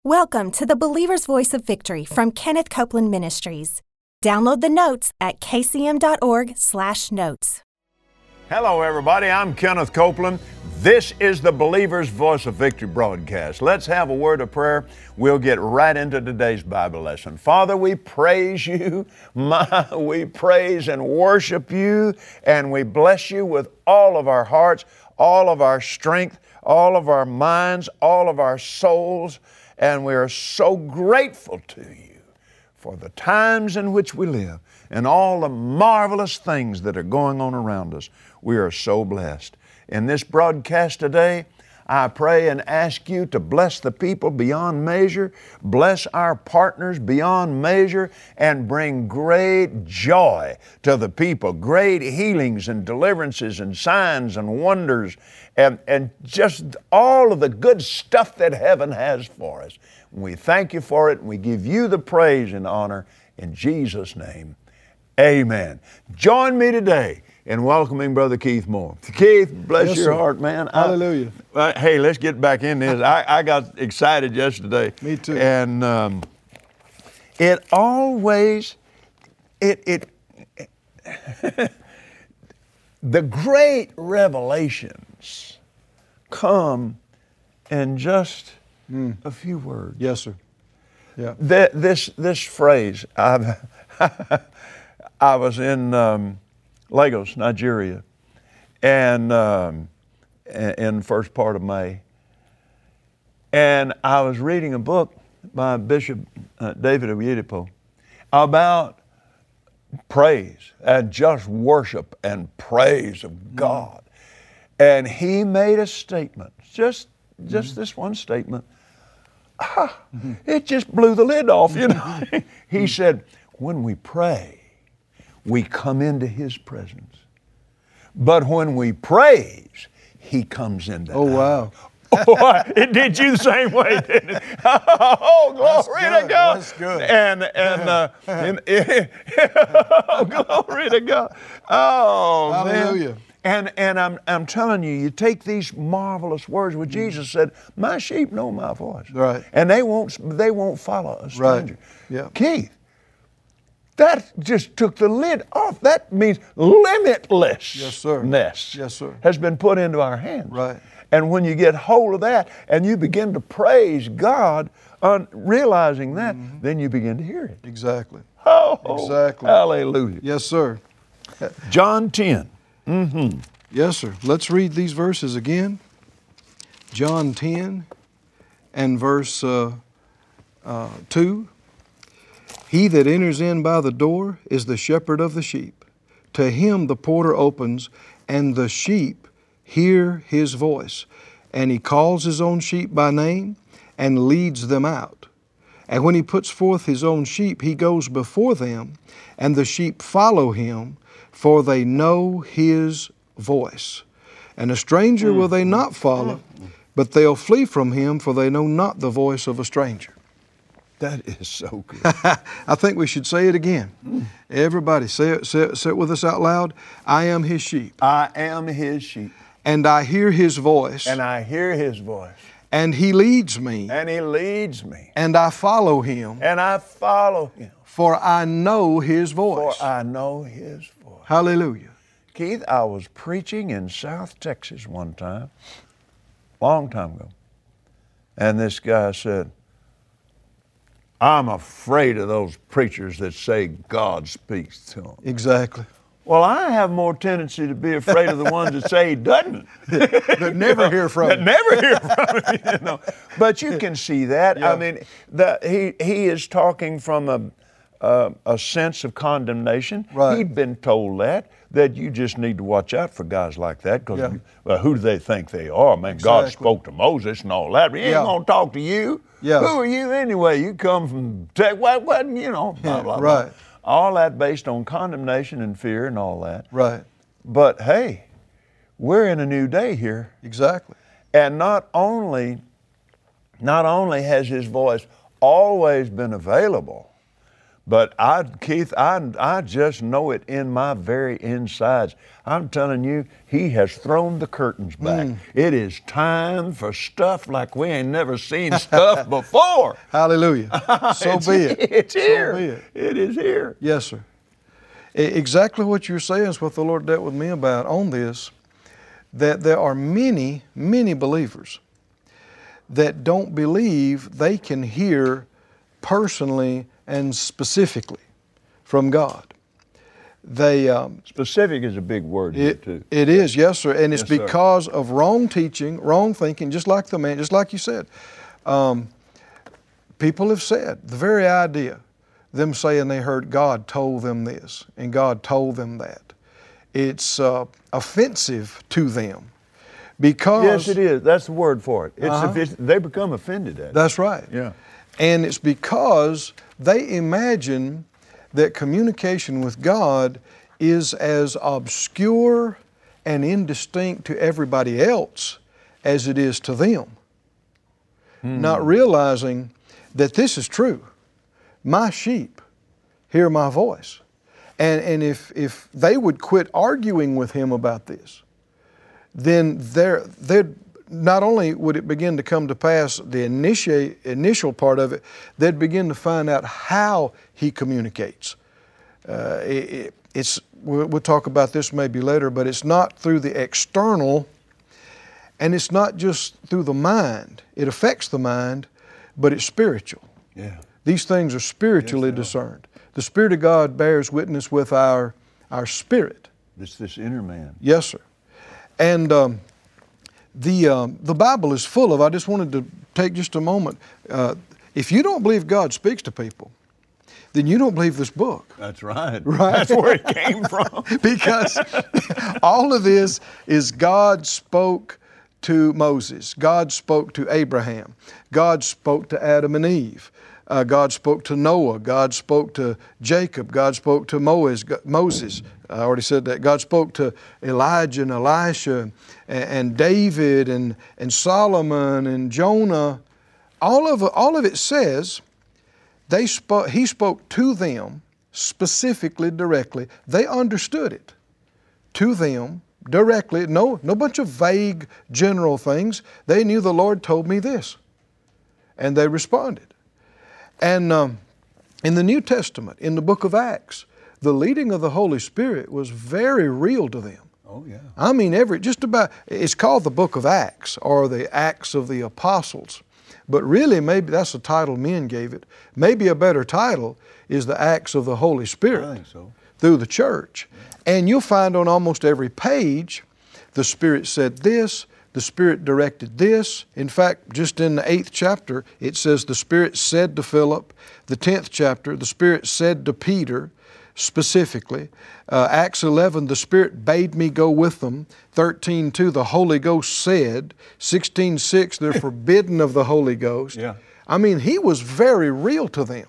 Welcome to the Believer's Voice of Victory from Kenneth Copeland Ministries. Download the notes at kcm.org/notes. Hello, everybody. I'm Kenneth Copeland. This is the Believer's Voice of Victory broadcast. Let's have a word of prayer. We'll get right into today's Bible lesson. Father, we praise you. We praise and worship you, and we bless you with all of our hearts, all of our strength, all of our minds, all of our souls. And we are so grateful to you for the times in which we live and all the marvelous things that are going on around us. We are so blessed. In this broadcast today, I pray and ask you to bless the people beyond measure, bless our partners beyond measure, and bring great joy to the people, great healings and deliverances and signs and wonders, and just all of the good stuff that heaven has for us. We thank you for it, and we give you the praise and honor in Jesus' name. Amen. Join me today in welcoming Brother Keith Moore. Keith, bless your heart, man. Hallelujah. Hey, let's get back in this. I got excited yesterday. Me too. And it always, the great revelations come in just a few words. Yes, sir. Yeah. This phrase, I was in Lagos, Nigeria, and in the first part of May. And I was reading a book by Bishop David Oyedepo about praise and just worship and praise of God. And he made a statement, just this one statement. It just blew the lid off, you know. He said, when we pray, we come into His presence. But when we praise, He comes into Oh, wow. Oh, it did you the same way, didn't it? Oh, glory to God. That's good. Oh, glory to God. Oh, Hallelujah. man. And I'm telling you, you take these marvelous words where Jesus said, my sheep know my voice. Right. And they won't follow a stranger. Right. Yeah. Keith, that just took the lid off. That means limitlessness Yes, sir. Yes, sir. has been put into our hands. Right. And when you get hold of that and you begin to praise God, realizing that, then you begin to hear it. Exactly. Oh, Exactly. Hallelujah. Yes, sir. John 10. Yes, sir. Let's read these verses again. John 10 and verse 2. He that enters in by the door is the shepherd of the sheep. To him the porter opens, and the sheep hear his voice. And he calls his own sheep by name and leads them out. And when he puts forth his own sheep, he goes before them, and the sheep follow him, for they know his voice. And a stranger will they not follow, but they'll flee from him, for they know not the voice of a stranger. That is so good. I think we should say it again. Everybody, say it with us out loud. I am his sheep. I am His sheep. And I hear his voice. And I hear His voice. And he leads me. And He leads me. And I follow him. And I follow Him. For I know his voice. For I know His voice. Hallelujah. Keith, I was preaching in South Texas one time, long time ago. And this guy said, I'm afraid of those preachers that say God speaks to them. Exactly. Well, I have more tendency to be afraid of the ones that say He doesn't. That never hear from That him. never hear from Him. You know. But you can see that. Yeah. I mean, he is talking from a sense of condemnation. Right. He'd been told that you just need to watch out for guys like that because who do they think they are? Man, God Exactly. spoke to Moses and all that. But He ain't going to talk to you. Yeah. Who are you anyway? You come from, what, you know, blah, blah, blah. Right. All that based on condemnation and fear and all that. Right. But hey, we're in a new day here. Exactly. And not only has His voice always been available, But Keith, I just know it in my very insides. I'm telling you, He has thrown the curtains back. It is time for stuff like we ain't never seen stuff before. Hallelujah. So be it. It's here. So be it. It is here. Yes, sir. Exactly what you're saying is what the Lord dealt with me about on this, that there are many, many believers that don't believe they can hear personally and specifically from God. They Specific is a big word here too. It is, yes, sir, and it's Yes, sir. because of wrong teaching, wrong thinking. Just like the man, just like you said, people have said the very idea, them saying they heard God told them this and God told them that. It's offensive to them because Yes, it is. That's the word for it. They become offended at it. That's right. Yeah. And it's because they imagine that communication with God is as obscure and indistinct to everybody else as it is to them. Not realizing that this is true. My sheep hear my voice. And if they would quit arguing with Him about this, then they'd not only would it begin to come to pass the initial part of it, they'd begin to find out how He communicates. We'll talk about this maybe later, but it's not through the external, and it's not just through the mind. It affects the mind, but it's spiritual. Yeah. These things are spiritually discerned. The Spirit of God bears witness with our spirit. This inner man. Yes, sir. And the Bible is full of, I just wanted to take just a moment. If you don't believe God speaks to people, then you don't believe this book. That's right. Right. That's where it came from. Because all of this is God spoke to Moses. God spoke to Abraham. God spoke to Adam and Eve. God spoke to Noah. God spoke to Jacob. God spoke to Moses. I already said that. God spoke to Elijah and Elisha and David and Solomon and Jonah. All of it says He spoke to them specifically, directly. They understood it to them directly. No bunch of vague general things. They knew the Lord told me this, and they responded. And in the New Testament, in the book of Acts, the leading of the Holy Spirit was very real to them. Oh, yeah. I mean, it's called the book of Acts, or the Acts of the Apostles. But really, maybe that's the title men gave it. Maybe a better title is the Acts of the Holy Spirit. I think so. Through the church. And you'll find on almost every page, the Spirit said this, the Spirit directed this. In fact, just in the 8th chapter, it says the Spirit said to Philip. The 10th chapter, the Spirit said to Peter specifically. Acts 11, the Spirit bade me go with them. 13:2, the Holy Ghost said. 16:6, they're forbidden of the Holy Ghost. Yeah. I mean, He was very real to them.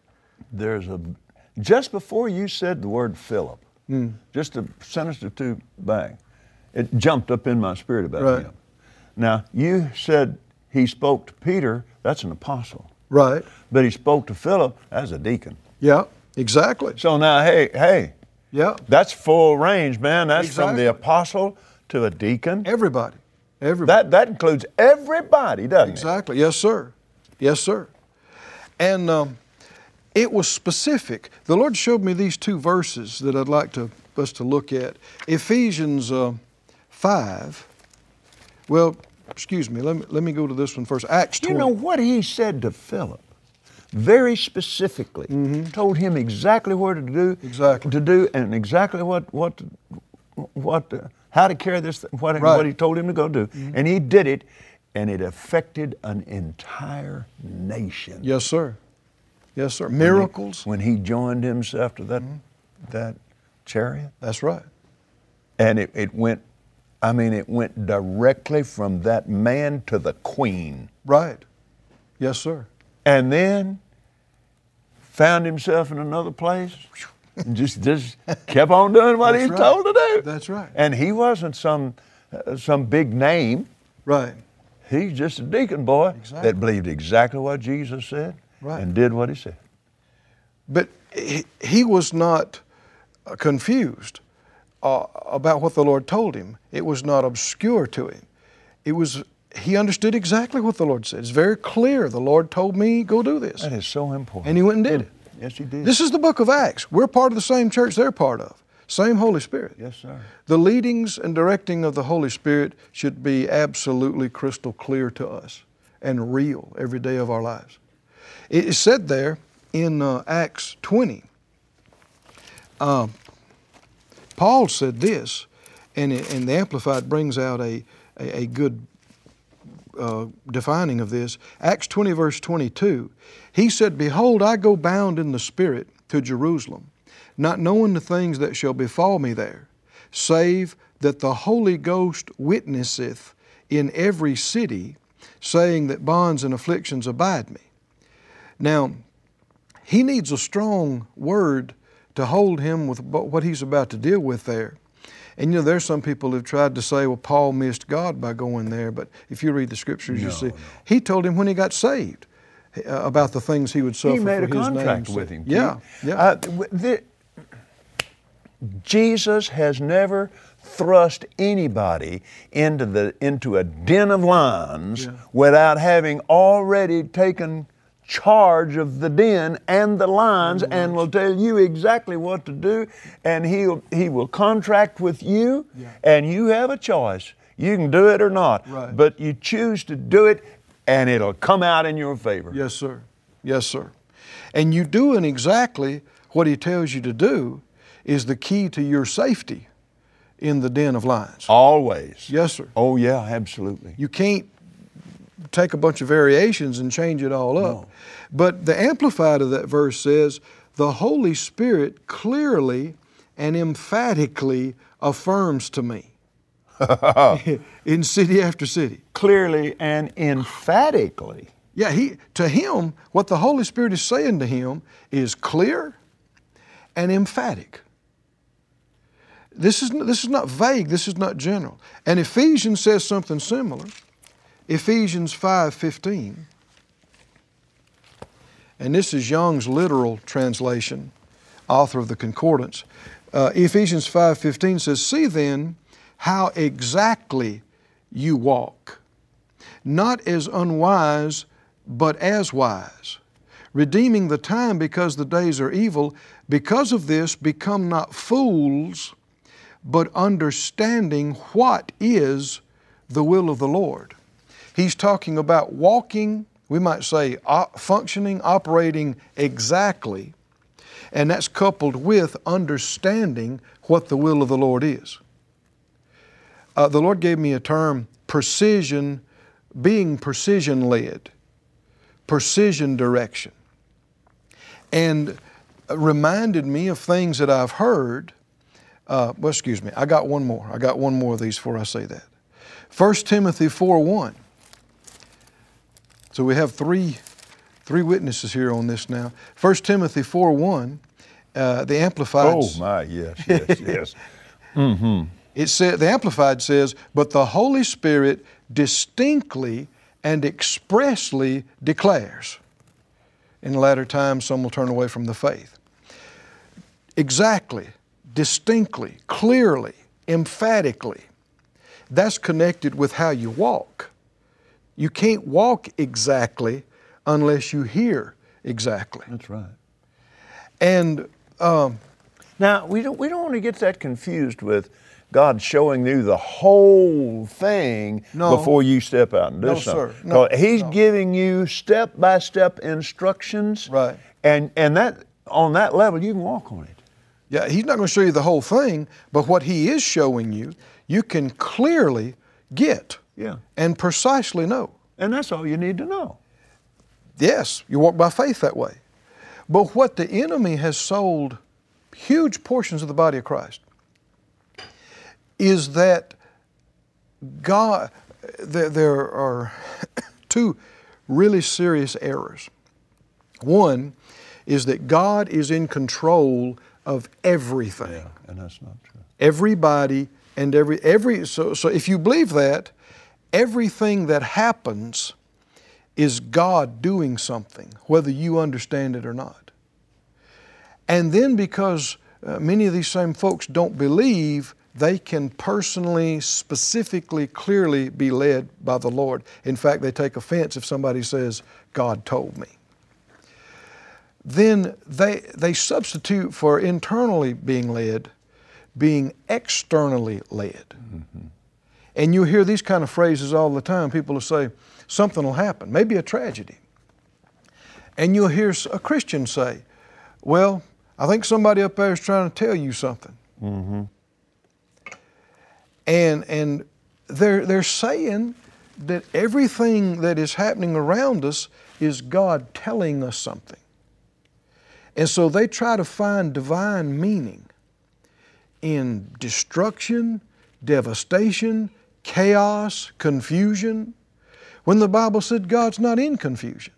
Just before you said the word Philip, just a sentence or two back, it jumped up in my spirit about him. Now, you said He spoke to Peter, that's an apostle. Right. But He spoke to Philip as a deacon. Yeah, exactly. So now, hey, Yeah. that's full range, man. That's from Exactly. the apostle to a deacon. Everybody. Everybody. That includes everybody, doesn't Exactly. Yes, sir. Yes, sir. And it was specific. The Lord showed me these two verses that I'd like us to look at. Ephesians 5. Well, excuse me. Let me go to this one first. Acts 20. You know what He said to Philip? Very specifically, told him exactly what to do, and exactly how to carry this, what He told him to go do, and he did it, and it affected an entire nation. Yes, sir. Yes, sir. Miracles. When he joined himself to that chariot. That's right. And it went directly from that man to the queen. Right. Yes, sir. And then found himself in another place and just kept on doing what he's told to do. That's right. And he wasn't some big name. Right. He's just a deacon boy that believed exactly what Jesus said and did what He said. But he was not confused about what the Lord told him. It was not obscure to him. He understood exactly what the Lord said. It's very clear. The Lord told me, go do this. That is so important. And he went and did it. Yes, he did. This is the book of Acts. We're part of the same church they're part of. Same Holy Spirit. Yes, sir. The leadings and directing of the Holy Spirit should be absolutely crystal clear to us and real every day of our lives. It is said there in Acts 20, Paul said this, and the Amplified brings out a good defining of this. Acts 20 verse 22, he said, "Behold, I go bound in the Spirit to Jerusalem, not knowing the things that shall befall me there, save that the Holy Ghost witnesseth in every city, saying that bonds and afflictions abide me." Now, he needs a strong word to hold him with what he's about to deal with there. And you know, there's some people who've tried to say, well, Paul missed God by going there, but if you read the scriptures, you see, he told him when he got saved about the things he would suffer for his name's sake. He made a contract with him. Yeah. Jesus has never thrust anybody into a den of lions without having already taken charge of the den and the lions, and will tell you exactly what to do, and he will contract with you, and you have a choice. You can do it or not, but you choose to do it, and it'll come out in your favor. Yes, sir. Yes, sir. And you doing exactly what he tells you to do is the key to your safety in the den of lions. Always. Yes, sir. Oh, yeah, absolutely. You can't take a bunch of variations and change it all up. No. But the Amplified of that verse says, the Holy Spirit clearly and emphatically affirms to me in city after city. Clearly and emphatically. Yeah, to him, what the Holy Spirit is saying to him is clear and emphatic. This is not vague, this is not general. And Ephesians says something similar. Ephesians 5:15, and this is Young's literal translation, author of the Concordance. Ephesians 5:15 says, "See then how exactly you walk, not as unwise, but as wise, redeeming the time because the days are evil. Because of this, become not fools, but understanding what is the will of the Lord." He's talking about walking, we might say functioning, operating exactly, and that's coupled with understanding what the will of the Lord is. The Lord gave me a term, precision, being precision-led, precision direction, and reminded me of things that I've heard. I got one more. I got one more of these before I say that. 1 Timothy 4:1. So we have three witnesses here on this now. 1 Timothy 4:1, the Amplified. Oh my, yes. Mm-hmm. It said, the Amplified says, "But the Holy Spirit distinctly and expressly declares." In the latter times, some will turn away from the faith. Exactly, distinctly, clearly, emphatically. That's connected with how you walk. You can't walk exactly unless you hear exactly. That's right. And now we don't want to get that confused with God showing you the whole thing before you step out and do something. Sir. No, He's giving you step-by-step instructions, right? And that on that level you can walk on it. Yeah, He's not going to show you the whole thing, but what He is showing you, you can clearly get. Yeah. And precisely know. And that's all you need to know. Yes, you walk by faith that way. But what the enemy has sold huge portions of the body of Christ is that God, there are two really serious errors. One is that God is in control of everything. Yeah, and that's not true. Everybody and so if you believe that, everything that happens is God doing something, whether you understand it or not. And then because many of these same folks don't believe, they can personally, specifically, clearly be led by the Lord. In fact, they take offense if somebody says, God told me. Then they substitute for internally being led, being externally led. Mm-hmm. And you hear these kind of phrases all the time. People will say, something will happen, maybe a tragedy. And you'll hear a Christian say, well, I think somebody up there is trying to tell you something. Mm-hmm. And they're saying that everything that is happening around us is God telling us something. And so they try to find divine meaning in destruction, devastation, chaos, confusion, when the Bible said God's not in confusion.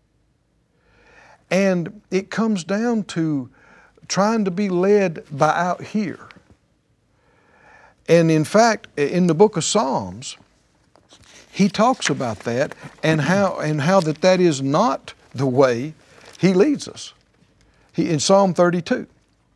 And it comes down to trying to be led by out here. And in fact, in the book of Psalms, he talks about that and how that is not the way he leads us. In Psalm 32.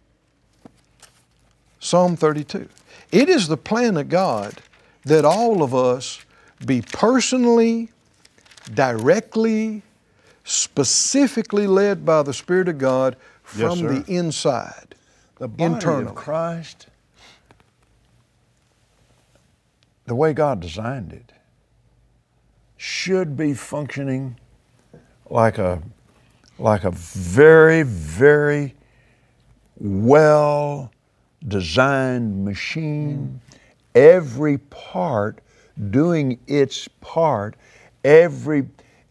Psalm 32. It is the plan of God that all of us be personally, directly, specifically led by the Spirit of God from the inside, the body internally. Of Christ, the way God designed it, should be functioning like a very, very well designed machine, every part doing its part, every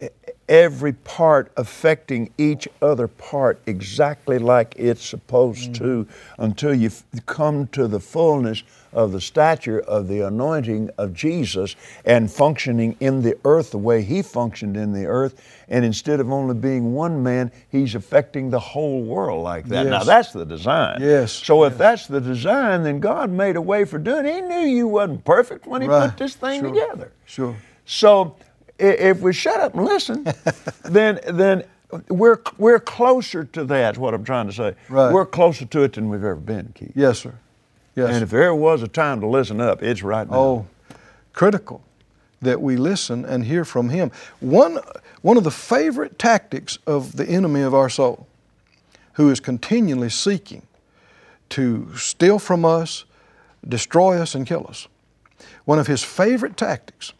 part affecting each other part exactly like it's supposed to, until you come to the fullness of the stature of the anointing of Jesus and functioning in the earth the way He functioned in the earth. And instead of only being one man, He's affecting the whole world like that. Yes. Now that's the design. Yes. So if that's the design, then God made a way for doing it. He knew you wasn't perfect when He put this thing together. Sure. So if we shut up and listen, then we're closer to that, is what I'm trying to say. Right. We're closer to it than we've ever been, Keith. Yes, sir. Yes. And if there was a time to listen up, it's right now. Oh, critical that we listen and hear from Him. One of the favorite tactics of the enemy of our soul, who is continually seeking to steal from us, destroy us, and kill us, one of his favorite tactics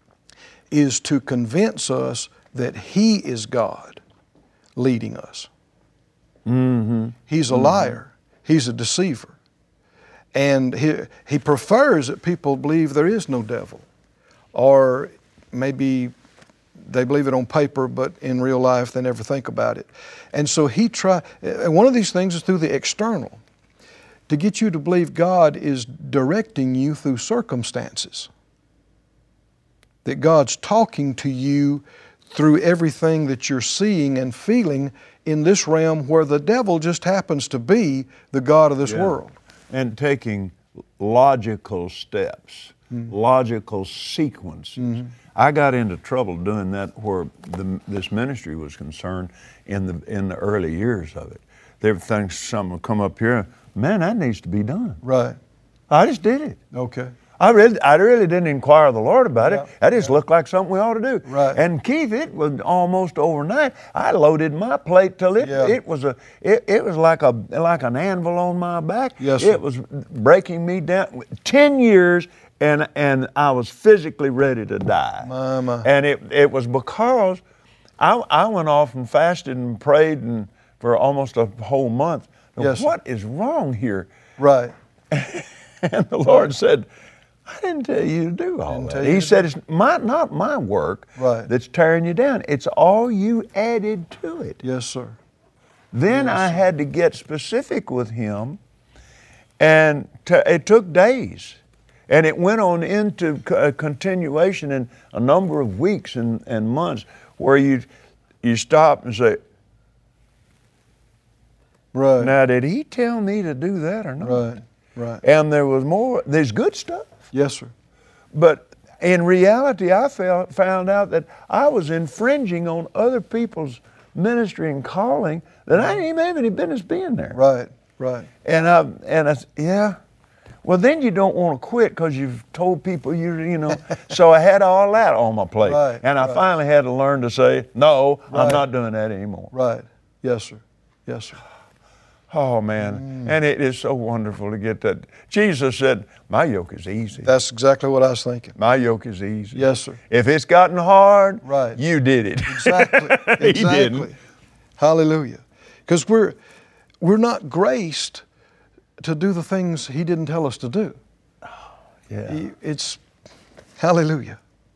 is to convince us that He is God leading us. Mm-hmm. He's a liar. He's a deceiver. And he prefers that people believe there is no devil. Or maybe they believe it on paper, but in real life they never think about it. And so and one of these things is through the external, to get you to believe God is directing you through circumstances. That God's talking to you through everything that you're seeing and feeling in this realm where the devil just happens to be the God of this world. And taking logical steps, logical sequences. Mm-hmm. I got into trouble doing that where this ministry was concerned in the early years of it. There were things, something would come up here, man, that needs to be done. Right. I just did it. Okay. I really didn't inquire of the Lord about it. That just looked like something we ought to do. Right. And Keith, it was almost overnight. I loaded my plate till it was like an anvil on my back. Yes, sir. It was breaking me down. 10 years and I was physically ready to die. My. And it was because I went off and fasted and prayed for almost a whole month. Yes, what is wrong here? Right. And the Lord said, I didn't tell you to do all that. He said, it's not my work that's tearing you down. It's all you added to it. Yes, sir. Then I had to get specific with Him, and it took days. And it went on into a continuation in a number of weeks and months where you stop and say, right. Now, did He tell me to do that or not? Right. And there's good stuff. Yes, sir. But in reality, I found out that I was infringing on other people's ministry and calling that I didn't even have any business being there. Right, right. And I said, yeah. Well, then you don't want to quit because you've told people you know. So I had all that on my plate. Right, and I right. finally had to learn to say, no, Right. I'm not doing that anymore. Right. Yes, sir. Yes, sir. Oh, man. And it is so wonderful to get that. Jesus said, my yoke is easy. That's exactly what I was thinking. My yoke is easy. Yes, sir. If it's gotten hard, Right. you did it. Exactly. He Exactly. didn't. Hallelujah. Because we're not graced to do the things He didn't tell us to do. Yeah. It's hallelujah.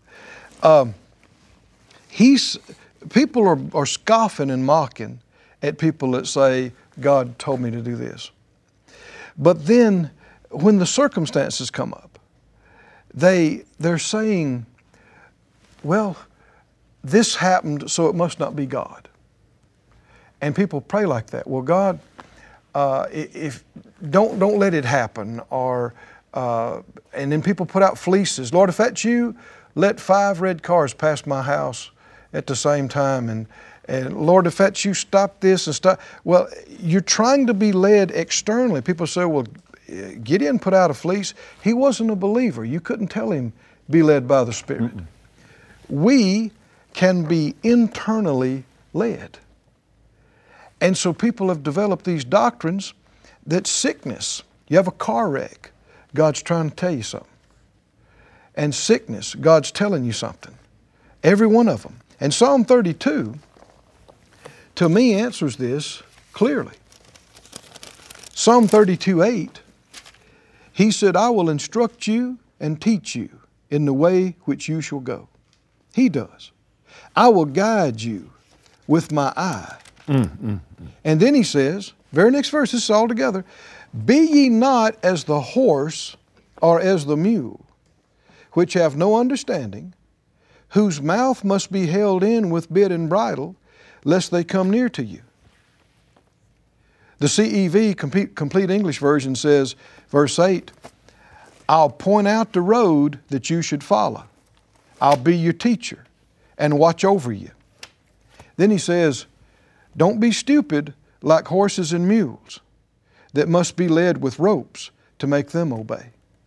People are scoffing and mocking at people that say, God told me to do this. But then when the circumstances come up, they're saying, well, this happened, so it must not be God. And people pray like that. Well, God, if don't let it happen. Or and then people put out fleeces. Lord, if that's you, let 5 red cars pass my house at the same time. And Lord, if that's you, stop this and stop. Well, you're trying to be led externally. People say, well, Gideon put out a fleece. He wasn't a believer. You couldn't tell him be led by the Spirit. We can be internally led. And so people have developed these doctrines that sickness, you have a car wreck, God's trying to tell you something. And sickness, God's telling you something. Every one of them. And Psalm 32, to me, answers this clearly. Psalm 32:8, He said, I will instruct you and teach you in the way which you shall go. He does. I will guide you with my eye. And then He says, very next verse, this is all together, be ye not as the horse or as the mule, which have no understanding, whose mouth must be held in with bit and bridle, lest they come near to you. The CEV, Complete English Version, says, verse 8, I'll point out the road that you should follow. I'll be your teacher and watch over you. Then he says, don't be stupid like horses and mules that must be led with ropes to make them obey.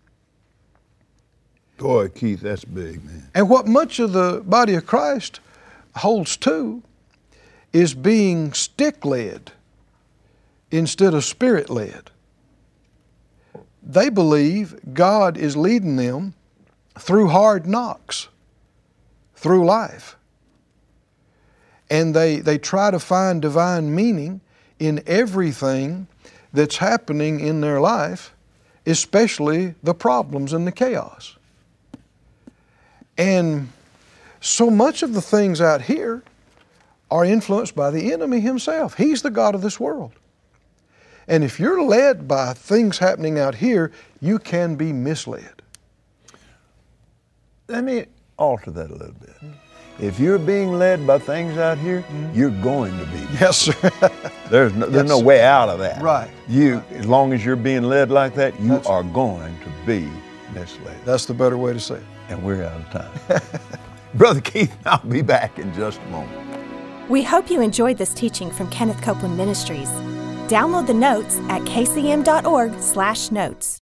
Boy, Keith, that's big, man. And what much of the body of Christ holds to is being stick-led instead of spirit-led. They believe God is leading them through hard knocks, through life. And they try to find divine meaning in everything that's happening in their life, especially the problems and the chaos. And so much of the things out here are influenced by the enemy himself. He's the God of this world. And if you're led by things happening out here, you can be misled. Let me alter that a little bit. If you're being led by things out here, you're going to be. Yes, sir. There's no way out of that. Right. As long as you're being led like that, you are going to be misled. That's the better way to say it. And we're out of time. Brother Keith, I'll be back in just a moment. We hope you enjoyed this teaching from Kenneth Copeland Ministries. Download the notes at kcm.org/notes.